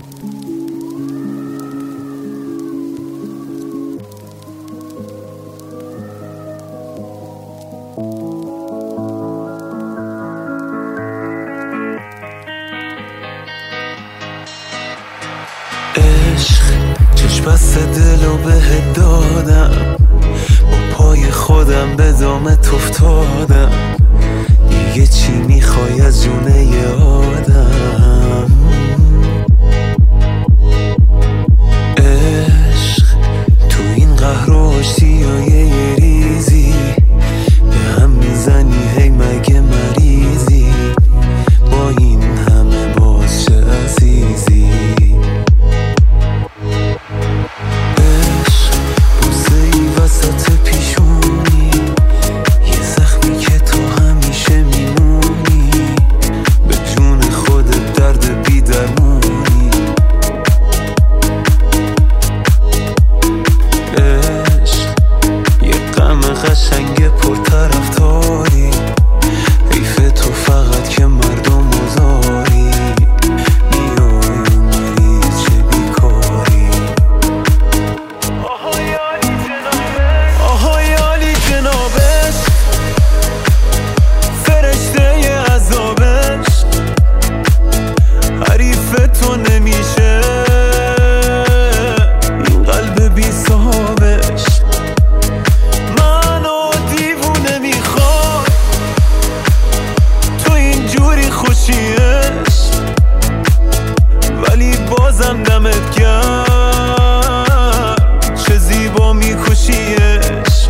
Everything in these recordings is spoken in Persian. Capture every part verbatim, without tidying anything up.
عشق چشم بست دلو بهت دادم، با پای خودم به دامت افتادم، دیگه چی میخوای از جونه ی آدم؟ عشق تو این قهر و آشتیای یه ریزی به هم میزنی، هی مگه مریضی؟ با این همه باز چه عزیزی؟ قشنگ پرطرفداری، حیف تو فقط که مردم آزاری، میای و میری چه بیکاری. آهای عالی جنابش، آهای عالی جنابش، فرشته عذابش، حریف تو نمیشه این قلب بی صاحبش. ولی بازم دمت گرم، چه زیبا میکشیش.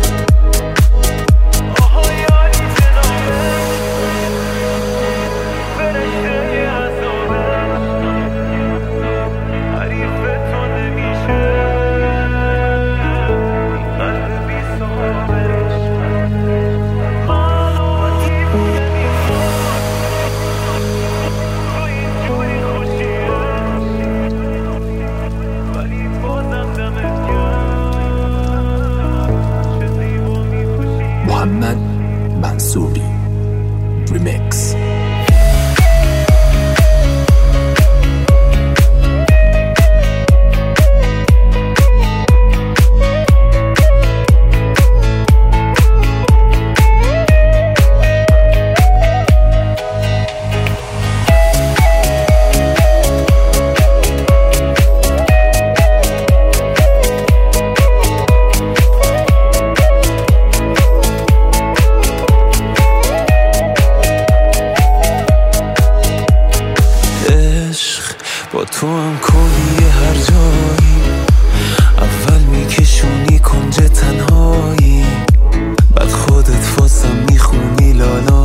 آهای عالی جنابش، فرشته عذابش، حریف تو نمیشه این قلب بی صاحبش. محمد منصوری ریمیکس. با تو هم کلی هر جایی، اول میکشونی کنج تنهایی، بعد خودت واسم میخونی لالا.